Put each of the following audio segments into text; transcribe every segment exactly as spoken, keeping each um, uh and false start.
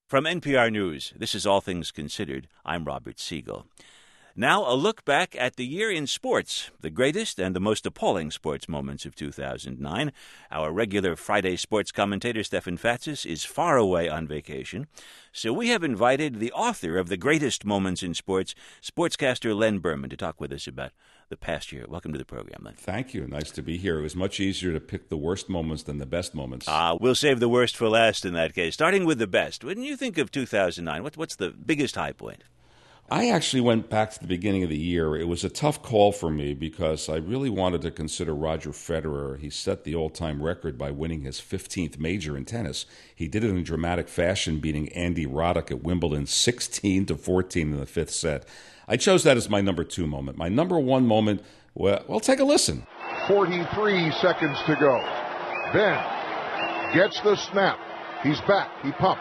From N P R News, this is All Things Considered. I'm Robert Siegel. Now, a look back at the year in sports, the greatest and the most appalling sports moments of two thousand nine. Our regular Friday sports commentator, Stefan Fatsis, is far away on vacation, so we have invited the author of the greatest moments in sports, sportscaster Len Berman, to talk with us about the past year. Welcome to the program, Len. Thank you. Nice to be here. It was much easier to pick the worst moments than the best moments. Ah, uh, we'll save the worst for last in that case. Starting with the best, when you think of two thousand nine, what, what's the biggest high point? I actually went back to the beginning of the year. It was a tough call for me because I really wanted to consider Roger Federer. He set the all-time record by winning his fifteenth major in tennis. He did it in dramatic fashion, beating Andy Roddick at Wimbledon sixteen to fourteen in the fifth set. I chose that as my number two moment. My number one moment, well, well take a listen. forty-three seconds to go. Ben gets the snap. He's back. He pumps.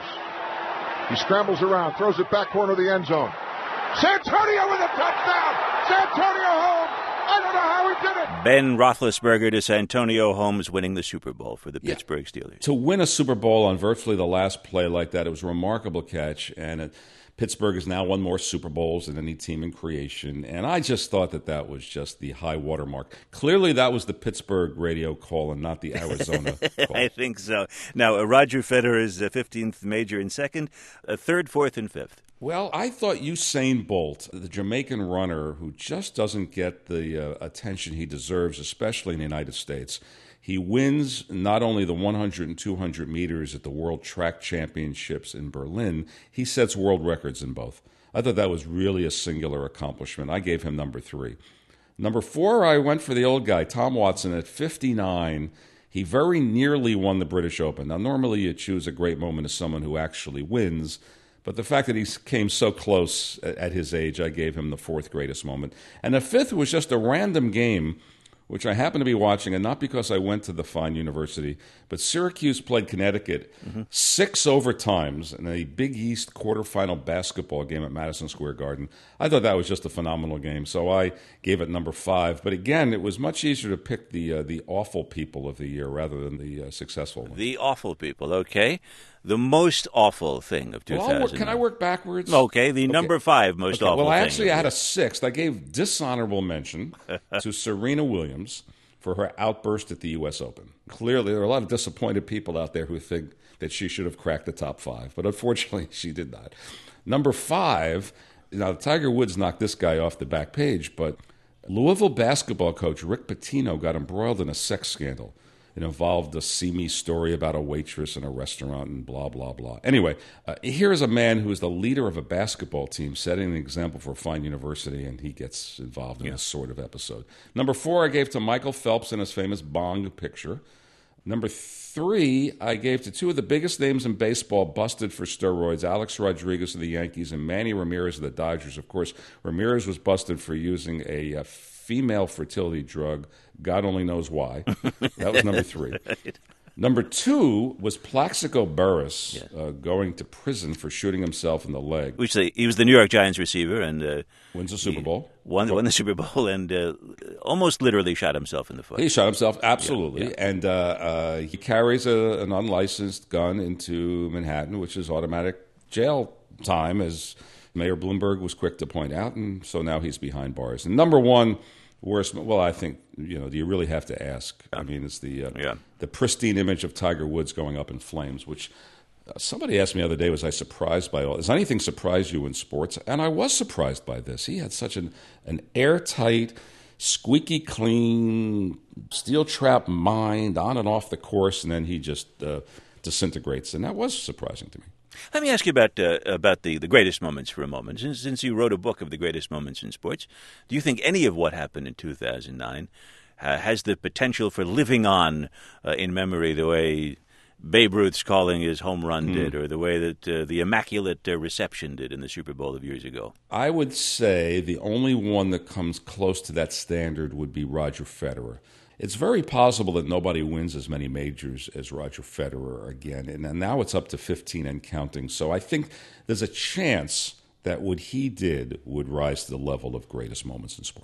He scrambles around, throws it back corner of the end zone. Santonio with a touchdown! Santonio Holmes! I don't know how he did it! Ben Roethlisberger to Santonio Holmes winning the Super Bowl for the yeah. Pittsburgh Steelers. To win a Super Bowl on virtually the last play like that, it was a remarkable catch, and it, Pittsburgh has now won more Super Bowls than any team in creation, and I just thought that that was just the high watermark. Clearly, that was the Pittsburgh radio call and not the Arizona call. I think so. Now, uh, Roger Federer's uh, fifteenth major in second, uh, third, fourth, and fifth. Well, I thought Usain Bolt, the Jamaican runner who just doesn't get the uh, attention he deserves, especially in the United States. He wins not only the one hundred and two hundred meters at the World Track Championships in Berlin, he sets world records in both. I thought that was really a singular accomplishment. I gave him number three. Number four, I went for the old guy, Tom Watson, at fifty-nine. He very nearly won the British Open. Now, normally you choose a great moment as someone who actually wins, but the fact that he came so close at his age, I gave him the fourth greatest moment. And the fifth was just a random game, which I happened to be watching, and not because I went to the fine university, but Syracuse played Connecticut mm-hmm. six overtimes in a Big East quarterfinal basketball game at Madison Square Garden. I thought that was just a phenomenal game, so I gave it number five. But again, it was much easier to pick the uh, the awful people of the year rather than the uh, successful ones. The awful people, okay. The most awful thing of two thousand. Well, can I work backwards? Okay, the okay. number five most okay. awful well, thing. Well, actually, I had a sixth. I gave dishonorable mention to Serena Williams for her outburst at the U S Open. Clearly, there are a lot of disappointed people out there who think that she should have cracked the top five, but unfortunately, she did not. Number five, now Tiger Woods knocked this guy off the back page, but Louisville basketball coach Rick Pitino got embroiled in a sex scandal. It involved a seamy story about a waitress in a restaurant and blah, blah, blah. Anyway, uh, here is a man who is the leader of a basketball team setting an example for a fine university, and he gets involved in yeah. this sort of episode. Number four, I gave to Michael Phelps in his famous Bong picture. Number three, I gave to two of the biggest names in baseball busted for steroids, Alex Rodriguez of the Yankees and Manny Ramirez of the Dodgers. Of course, Ramirez was busted for using a, a female fertility drug. God only knows why. That was number three. Right. Number two was Plaxico Burress yeah. uh, going to prison for shooting himself in the leg. Which they, he was the New York Giants receiver and uh, wins the Super Bowl. Won, won the Super Bowl and uh, almost literally shot himself in the foot. He shot himself, absolutely. Yeah, yeah. And uh, uh, he carries a, an unlicensed gun into Manhattan, which is automatic jail time, as Mayor Bloomberg was quick to point out. And so now he's behind bars. And number one, worst, well, I think, you know, do you really have to ask? I mean, it's the uh, yeah. the pristine image of Tiger Woods going up in flames, which uh, somebody asked me the other day, was I surprised by all? Does anything surprise you in sports? And I was surprised by this. He had such an, an airtight, squeaky clean, steel trap mind on and off the course, and then he just uh, disintegrates. And that was surprising to me. Let me ask you about uh, about the, the greatest moments for a moment. Since, since you wrote a book of the greatest moments in sports, do you think any of what happened in two thousand nine uh, has the potential for living on uh, in memory the way Babe Ruth's calling his home run mm. did, or the way that uh, the immaculate uh, reception did in the Super Bowl of years ago? I would say the only one that comes close to that standard would be Roger Federer. It's very possible that nobody wins as many majors as Roger Federer again, and now it's up to fifteen and counting. So I think there's a chance that what he did would rise to the level of greatest moments in sports.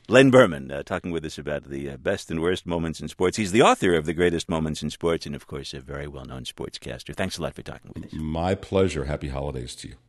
Len Berman, uh, talking with us about the uh, best and worst moments in sports. He's the author of The Greatest Moments in Sports and, of course, a very well-known sportscaster. Thanks a lot for talking with us. My pleasure. Happy holidays to you.